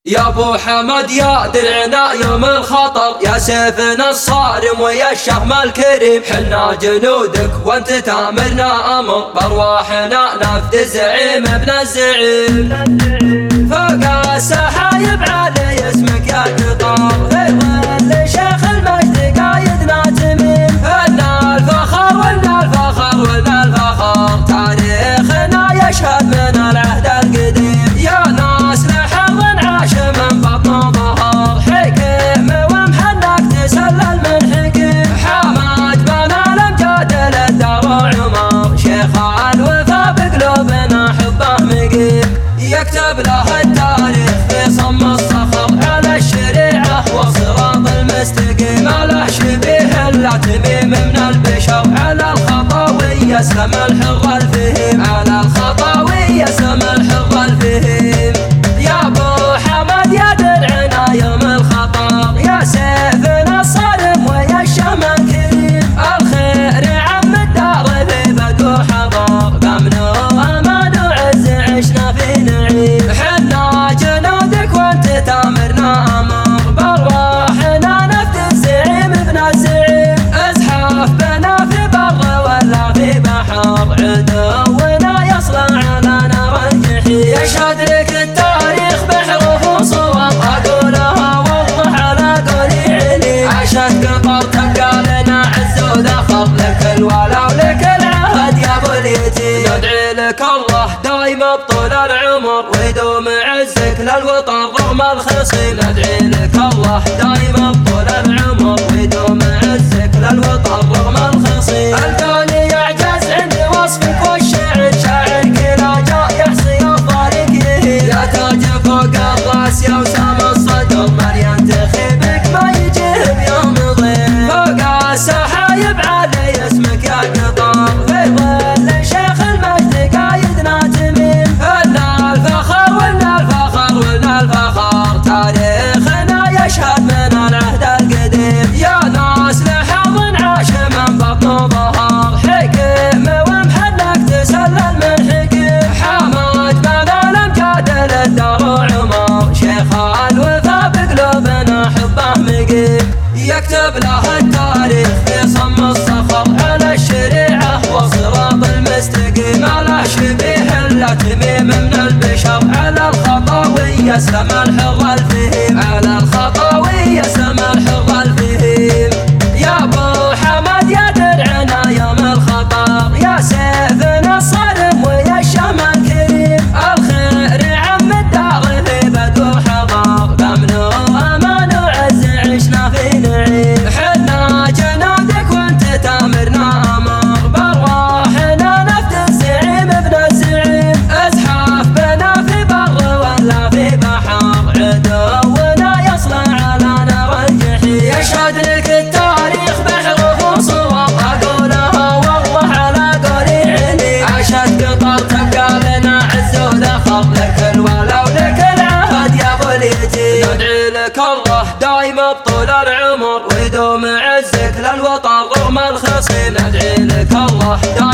يا ابو حمد يا درعنا يوم الخطر، يا سيفنا الصارم ويا الشهم الكريم. حنا جنودك وانت تامرنا امر، بارواحنا نفذ زعيم ابن الزعيم. فوق السحايب علي اسمك يا قطار، في ظل شيخ المجد قايدنا تميم. هنا الفخر ولا الفخر ولا الفخر، تاريخنا يشهد من العهد القديم. يا ناس لحظ عاش من بطن ظهر، حكيم ومحنك تسلل من حكيم. حمد بنا الامجاد للدار عمر، شيخ الوفا بقلوبنا حبه مقيم. يكتب له التاريخ في صم الصخر، على الشريعة والصراط المستقيم. ما له شبيه الا تميم من البشر، على الخطاوي يسلم الحر الفهيم. على الخطاوي يسلم الحر الفهيم. يا ابو حمد يا درعنا يوم الخطر، يا سيفنا الصارم ويا الشهم الكريم. الخير عم الدار في بدو حضر، بامن وامان وعز عشنا في نعيم. حنا جنودك وانت تامرنا امر، بارواحنا نفذ الزعيم ابن الزعيم. ازحف بنا في بر ولا في بحر، عدونا يصلع على نار الجحيم. يشهد لك التاريخ بحروف وصور، اقولها والله على قولي علي. عاشت قطر تبقى لنا عز وذخر، لك الولا ولك العهد يا ابو اليتيم. ندعي لك الله دايم بطول العمر، ويدوم عزك للوطن رغم الخصيم. ندعي لك الله دايم بطول العمر، ويدوم عزك للوطن رغم الخصيم. الكون يعجز عند وصفك، والشعر شاعر كلا جاء يحصي افضالك يهين. يا تاج فوق الراس يا وسام الصدر، مريم تخيبك ما يجيه بيوم ضيم. فوق السحايب علي اسمك يا قطار، في ظل شيخ المجد قايدنا تميم. هنا الفخر ولا الفخر ولا الفخر، تاريخنا يشهد من العهد القديم. يا ناس لحظ عاش من بطن ظهر، حكيم ومحنك تسلل من حكيم. حمد بنا الامجاد للدار عمر، شيخ الوفا بقلوبنا حبه مقيم. يكتب له التاريخ في صم الصخر، على الشريعة والصراط المستقيم. ما له شبيه الا تميم من البشر، على الخطاوي يسلم الحر الفهيم. على الخطاوي يسلم الحر الفهيم. يا ابو حمد يا درعنا يوم الخطر، يا سيفنا الصارم ويا الشهم الكريم. الخير عم الدار في بدو حضر، بامن وامان وعز عشنا في نعيم. حنا جنودك وانت تامرنا امر، بارواحنا نفذ الزعيم ابن الزعيم. ازحف بنا في بر ولا في بحر، عدونا يصلع على نار الجحيم. يشهد لك التاريخ بحروف وصور، اقولها والله على قولي علي. عاشت قطر تبقى لنا عز وذخر، لك الولا ولك العهد يا ابو اليتيم. ندعي لك الله دايم بطول العمر، ويدوم عزك للوطن رغم الخصيم. ندعي لك الله دايم